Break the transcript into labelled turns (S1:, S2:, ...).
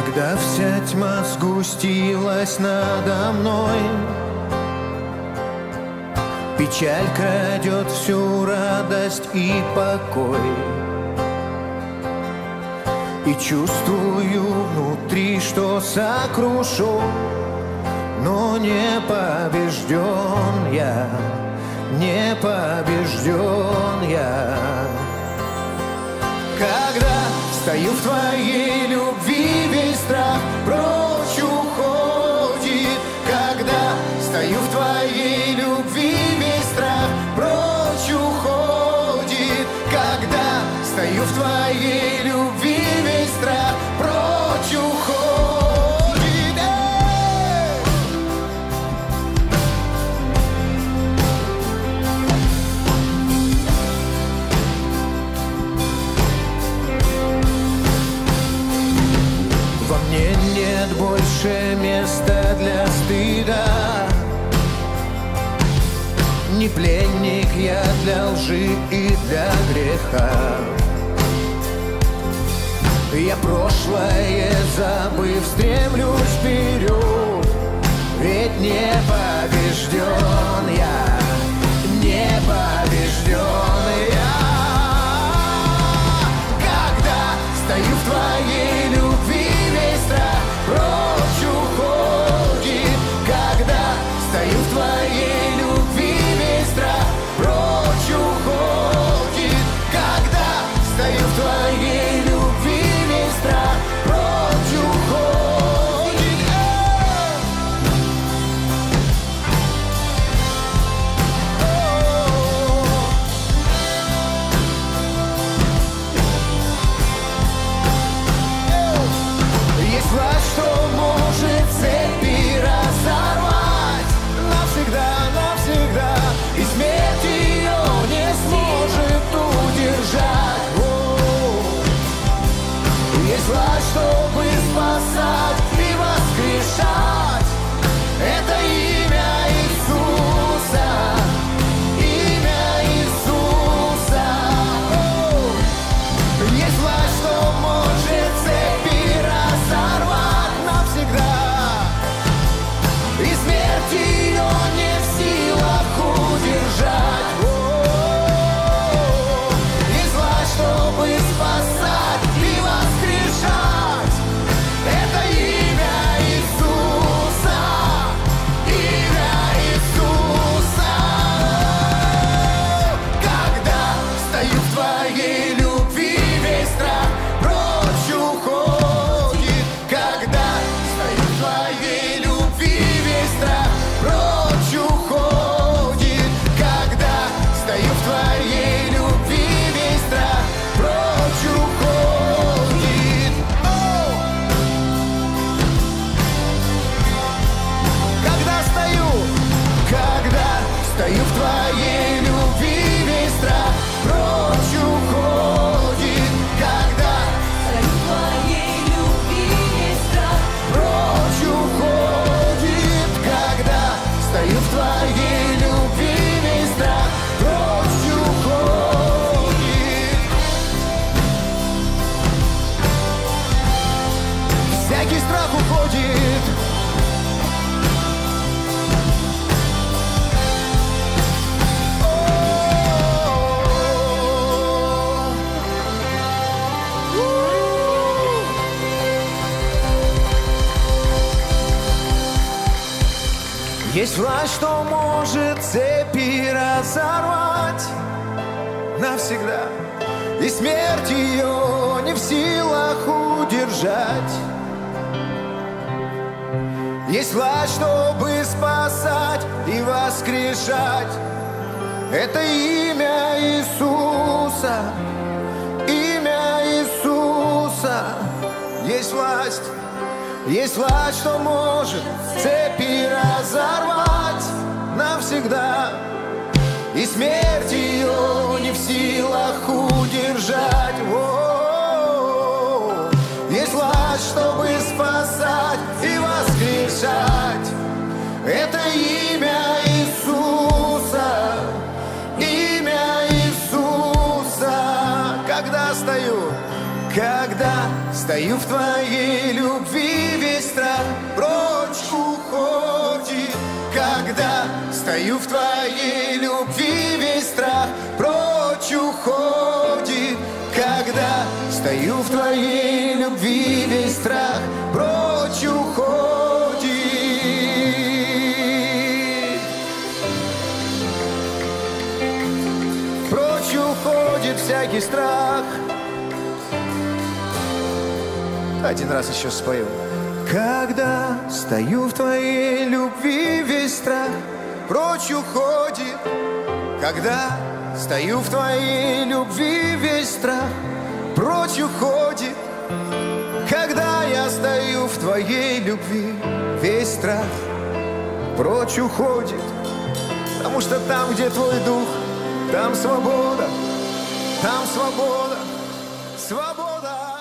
S1: Когда вся тьма сгустилась надо мной, печаль крадет всю радость и покой. И чувствую внутри, что сокрушу, но не побежден я, не побежден я. Когда стою в твоей любви, весь страх прочь уходит. Когда стою в твоей любви, весь страх прочь уходит. Когда стою в твоей любви, весь страх прочь уходит. Во мне нет больше места для стыда. Не пленник я для лжи и для греха. Я прошлое забыв, стремлюсь вперед, ведь не побежден я, не побежден я. Когда стою в твоей любви, весь страх прочь уходит. Когда стою в твоей любви, весь страх прочь уходит. Когда стою в твоей любви, весь страх прочь уходит. Есть власть, что может цепи разорвать навсегда, навсегда, и смерть ее не сможет удержать. Есть власть, чтобы спасать и воскрешать. Это имя Иисуса, имя Иисуса. Есть власть, что может цепи разорвать навсегда, и смерть ее не в силах удержать. Есть власть, чтобы спасать и воскрешать. Это имя Иисуса, имя Иисуса. Когда стою в твоей любви, весь страх прочь уходит. Когда стою в твоей любви, весь страх прочь уходит. Когда стою в твоей любви, весь страх прочь уходит. Когда стою в твоей любви, весь страх прочь уходит. Когда стою в твоей любви, весь страх прочь уходит. Когда стою в твоей любви, весь страх прочь уходит. Всякий страх уходит. Есть власть, что может цепи разорвать навсегда, и смерть ее не в силах удержать. Есть власть, чтобы спасать и воскрешать. Это имя Иисуса, имя Иисуса. Есть власть, что может цепи разорвать навсегда, и смерть ее не в силах удержать. Есть власть, чтобы спасать и воскрешать. Это имя Иисуса, имя Иисуса. Когда стою в твоей любви, весь страх прочь уходит. Когда стою в твоей любви, весь страх прочь уходит. Когда стою в твоей любви, весь страх прочь уходит. Прочь уходит всякий страх. Один раз еще спою. Когда стою в твоей любви, весь страх прочь уходит. Когда стою в твоей любви, весь страх прочь уходит. Когда я стою в твоей любви, весь страх прочь уходит. Потому что там, где твой дух, там свобода, там свобода, свобода.